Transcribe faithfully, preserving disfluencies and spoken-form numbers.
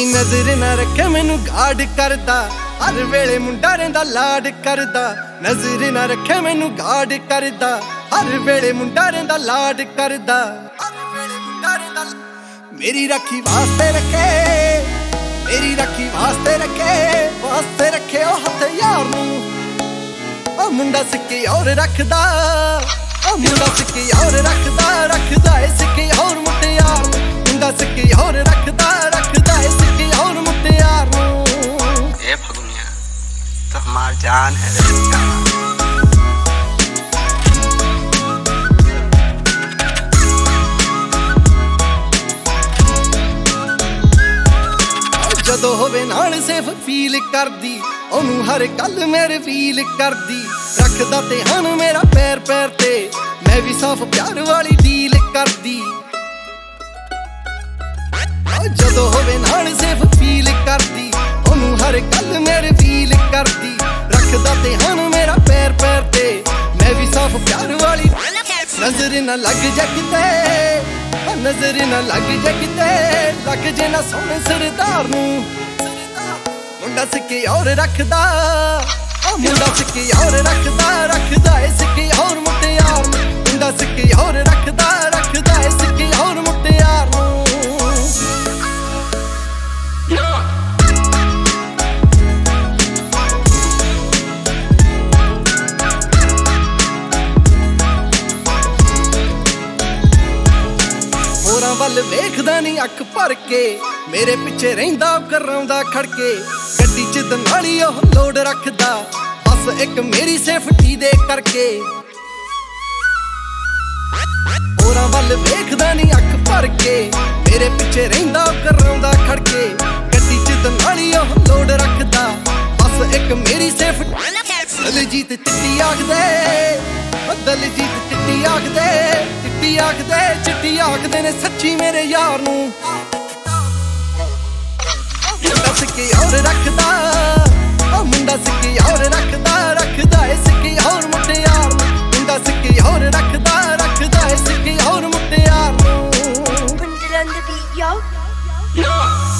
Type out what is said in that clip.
नजर ना रखे मैनू गार्ड करदा, हर वेले मुंडा रहिंदा लाड करदा। नजर ना रखे मैनू गार्ड करदा, हर वेले मुंडा रहिंदा लाड करदा। मेरी राखी वास्ते रखे, मेरी राखी वास्ते रखे, वास्ते रखे ओ हथियार नू। ओ मुंडा सिक्के और रखदा, ओ मुंडा सिक्के और रखदा, रखदा है सिक्के और मुटियार नू। मुंडा सिक्के और रखदा, रखदा है सिक्के और मुटियार नू। ए भगुनिया तो हमार जान है रे जान। ਜਦੋਂ ਹੋਵੇ ਨਾਲ ਸੇਫ ਫੀਲ ਕਰਦੀ, ਉਹਨੂੰ ਹਰ ਗੱਲ ਮੇਰੇ ਫੀਲ ਕਰਦੀ। ਰੱਖਦਾ ਧਿਆਨ ਮੇਰਾ ਪੈਰ ਪੈਰ ਤੇ, ਮੈਂ ਵੀ ਸਾਫ ਪਿਆਰ ਵਾਲੀ ਡੀਲ ਕਰਦੀ। ਜਦੋਂ ਹੋਵੇ ਨਾਲ ਸੇਫ ਫੀਲ ਕਰਦੀ, ਉਹਨੂੰ ਹਰ ਗੱਲ ਮੇਰੇ ਫੀਲ ਕਰਦੀ। ਰੱਖਦਾ ਧਿਆਨ ਮੇਰਾ ਪੈਰ ਪੈਰ ਤੇ, ਮੈਂ ਵੀ ਸਾਫ ਪਿਆਰ ਵਾਲੀ। ਨਜ਼ਰ ਨਾ ਲੱਗ ਜਾ ਕਿਤੇ, ਨਜ਼ਰ ਨਾ ਲੱਗ ਜਾ ਕਿਤੇ, ਲੱਗ ਜੇ ਨਾ ਸੋਹਣੇ ਸਰਦਾਰ ਨੂੰ। ਮੁੰਡਾ ਸਿੱਕੇ ਔਰ ਰੱਖਦਾ, ਮੁੰਡਾ ਸਿੱਕੇ ਔਰ ਰੱਖਦਾ, ਰੱਖਦਾ ਏ ਸਿੱਕੇ ਔਰ ਮੁਟਿਆਰ ਨੂੰ। ਮੁੰਡਾ ਸਿੱਕੇ ਔਰ ਰੱਖਦਾ, ਰੱਖਦਾ ਏ ਸਿੱਕੇ ਔਰ ਮੁਟਿਆਰ ਨੂੰ। ਹੋਰਾਂ ਵੱਲ ਵੇਖਦਾ ਨਹੀਂ ਅੱਖ ਭਰ ਕੇ, ਮੇਰੇ ਪਿੱਛੇ ਰਹਿੰਦਾ ਕਰਾਉਂਦਾ ਖੜਕੇ। ਗੱਡੀ ਚ ਦਨਾਲੀ ਉਹ ਲੋਡ ਰੱਖਦਾ, ਬਸ ਇੱਕ ਮੇਰੀ ਸੇਫਟੀ ਦੇ ਕਰਕੇ। ਹੋਰਾਂ ਵੱਲ ਵੇਖਦਾ ਨਹੀਂ ਅੱਖ ਭਰ ਕੇ, ਮੇਰੇ ਪਿੱਛੇ ਰਹਿੰਦਾ ਕਰਾਉਂਦਾ ਖੜਕੇ। ਗੱਡੀ ਚ ਦਨਾਲੀ ਉਹ ਲੋਡ ਰੱਖਦਾ, ਬਸ ਇੱਕ ਮੇਰੀ ਸੇਫਟੀ। ਦਲਜੀਤ ਚਿੱਟੀ ਆਖਦੇ, ਦਲਜੀਤ ਚਿੱਟੀ ਆਖਦੇ, ਚਿੱਟੀ ਆਖਦੇ, ਚਿੱਟੀ ਆਖਦੇ ਨੇ ਸੱਚੀ ਮੇਰੇ ਯਾਰ ਨੂੰ। ਮੁੰਡਾ ਸਿੱਕੇ ਔਰ ਰੱਖਦਾ, ਉਹ ਮੁੰਡਾ ਸਿੱਕੇ ਔਰ ਰੱਖਦਾ, ਰੱਖਦਾ ਏ ਸਿੱਕੇ ਔਰ ਮੁਟਿਆਰ ਨੂੰ। ਮੁੰਡਾ ਸਿੱਕੇ ਔਰ ਰੱਖਦਾ, ਰੱਖਦਾ ਏ ਸਿੱਕੇ ਔਰ ਮੁਟਿਆਰ ਨੂੰ। Put it on the beat, yo.